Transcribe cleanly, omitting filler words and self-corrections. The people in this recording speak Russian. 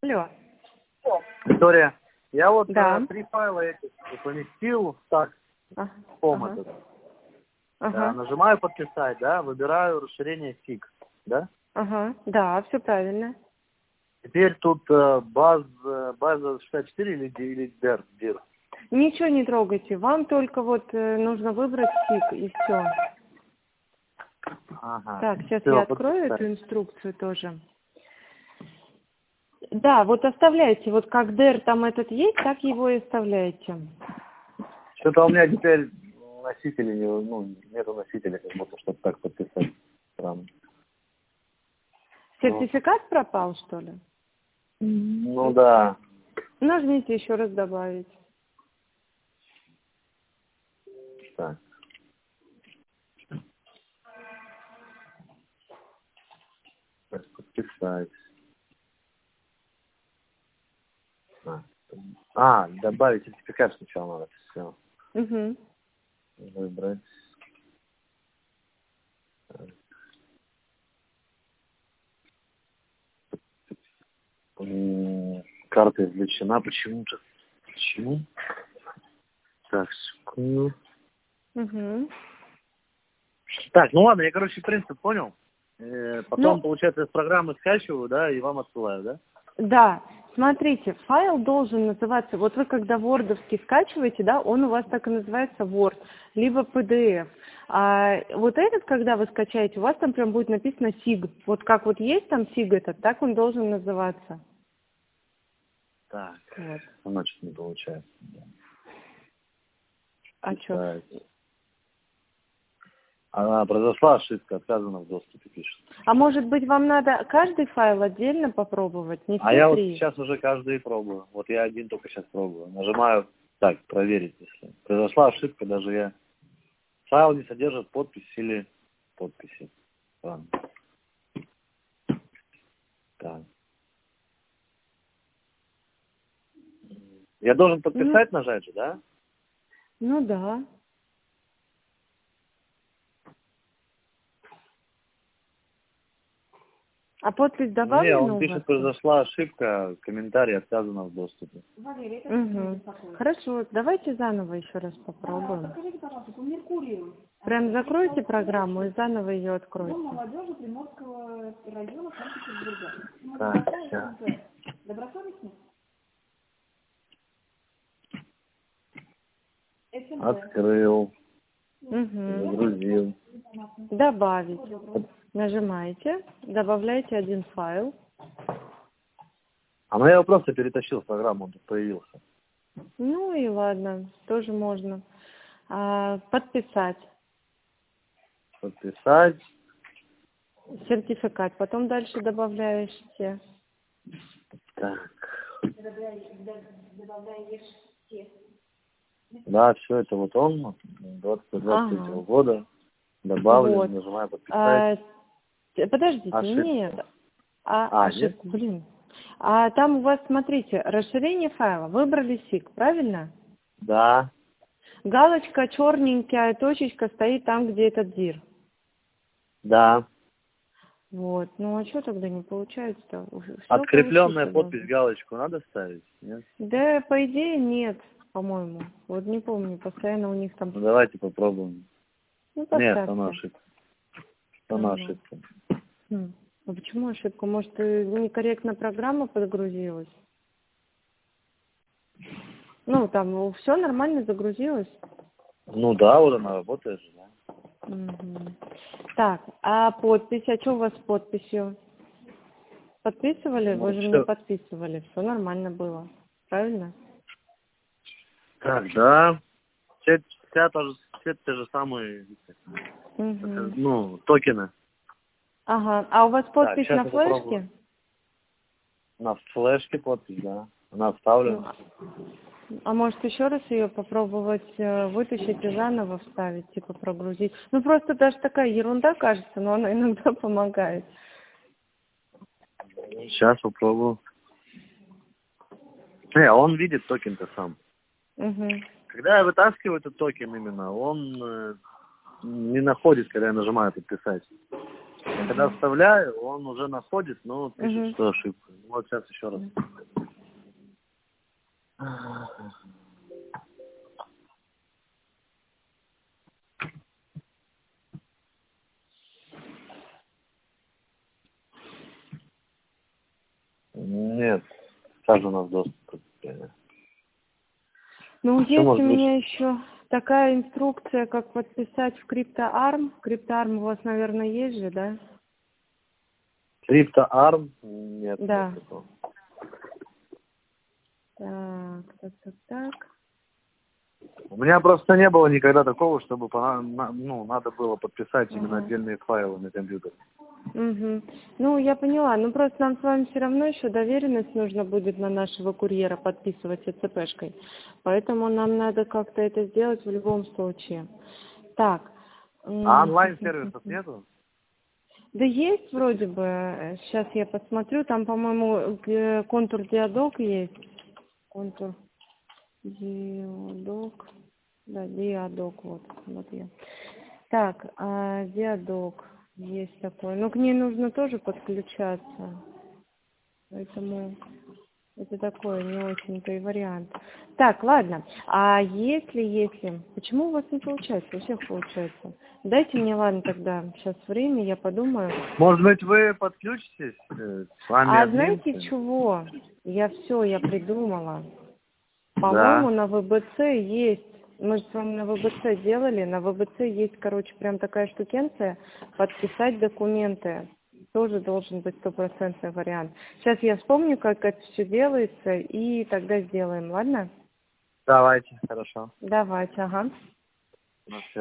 Алло. Виктория, я вот Да. 3 файла этих поместил так, Ага. Ага. нажимаю подписать, да, выбираю расширение SIG, да? Ага. Да, все правильно. Теперь тут база 64 или DIR. Ничего не трогайте. Вам только вот нужно выбрать СИК и все. Ага. Так, сейчас Всё, я открою подписать. эту инструкцию тоже. Да, вот оставляйте. Вот как DER там этот есть, так его и оставляйте. Что-то у меня теперь носители, нету носителя, как будто, чтобы так подписать. Странно. Сертификат пропал, что ли? Ну да. Нажмите еще раз добавить. Так. Так, подписать. Добавить сертификат сначала надо. Все. Угу. Выбрать. Карта извлечена почему-то. Почему? Так, секунду. Угу. Так, ну ладно, я, принцип понял. Потом, Ну, получается, из программы скачиваю, да, и вам отсылаю, да? да, смотрите, файл должен называться, вот вы когда вордовский скачиваете, да, он у вас так и называется Word, либо PDF. А вот этот, когда вы скачаете, у вас там прям будет написано SIG. Вот как вот есть там SIG этот, так он должен называться. Так, Вот. значит, не получается. А что? Произошла ошибка, отказано в доступе, пишет. А может быть, вам надо каждый файл отдельно попробовать, не все Я вот три? сейчас уже каждый пробую. Вот я один только сейчас пробую. Нажимаю, так, проверить, если. Произошла ошибка, даже я. Файл не содержит подпись или подписи. Ладно. Так. Я должен подписать, нажать же, да? Ну да. А подпись Не, добавлена он у вас? пишет, произошла ошибка, комментарий отказано в доступе. Угу. Хорошо, давайте заново еще раз попробуем. Скажите, пожалуйста, по Меркурию. Прям закройте программу и заново ее откройте. Дом молодежи Приморского района Санкт-Петербурга. Так, сейчас. Добросовестный? Открыл, Угу. загрузил. Добавить. Нажимаете, добавляете один файл. Я его просто перетащил в программу, он тут появился. Ну и ладно, тоже можно. Подписать. Подписать. Сертификат. Потом дальше добавляете. Так. Да, все это вот он, 23 года, добавлен, Вот. нажимаю подписать. Подождите, Ошибка. нет. Нет? Блин. Там у вас, смотрите, расширение файла. Выбрали SIG, правильно? Да. Галочка черненькая, точечка стоит там, где этот DIR. Да. Вот. Ну а что тогда не получается-то? Открепленная подпись, галочку надо ставить? Нет? Да, по идее, нет, по-моему. Вот не помню, постоянно у них там... Ну, давайте попробуем. Ну, Нет, поставьте. она ошибка. Она ошибка. А почему ошибка? Может, некорректно программа подгрузилась? Ну, там все нормально загрузилось? Ну да, вот она работает же, да. Угу. Так, а подпись? А что у вас с подписью? Подписывали? Вы же мне подписывали. Все нормально было. Правильно? Так, да. Все те же самые, токены. Ага. А у вас подпись Так, на флешке? На флешке подпись, да. Она вставлена. А может еще раз ее попробовать вытащить и заново вставить, типа прогрузить? Ну просто даже такая ерунда кажется, но она иногда помогает. Сейчас попробую. Он видит токен-то сам. Угу. Когда я вытаскиваю этот токен именно, он не находит, когда я нажимаю подписать. Когда вставляю, он уже находит, но пишет, Мгм. что ошибка. Вот сейчас еще раз. Нет, сейчас у нас доступ. Ну, Что есть у может быть? меня еще такая инструкция, как подписать в CryptoArm. CryptoArm у вас, наверное, есть же, да? CryptoArm? Нет, Да. нет такого. Так. У меня просто не было никогда такого, чтобы надо было подписать именно Ага. отдельные файлы на компьютер. Угу. Ну, я поняла. Ну, просто нам с вами все равно еще доверенность нужно будет на нашего курьера подписывать ЭЦПшкой. Поэтому нам надо как-то это сделать в любом случае. Так. А онлайн-сервисов нету? Да есть вроде бы. Сейчас я посмотрю. Там, по-моему, контур диадок есть. Контур диадок. Да, диадок. Вот я. Так, диадок есть такой. Но к ней нужно тоже подключаться. Поэтому это такой не очень-то и вариант. Так, ладно. А если... Почему у вас не получается? У всех получается. Дайте мне, ладно, тогда сейчас время, я подумаю. Может быть, вы подключитесь? С вами А админ? знаете чего? Я придумала. По-моему, Да. на ВБЦ есть, мы же с вами на ВБЦ делали, на ВБЦ есть, короче, прям такая штукенция, подписать документы. Тоже должен быть стопроцентный вариант. Сейчас я вспомню, как это все делается, и тогда сделаем, ладно? Давайте, хорошо. Давайте, ага. На связи.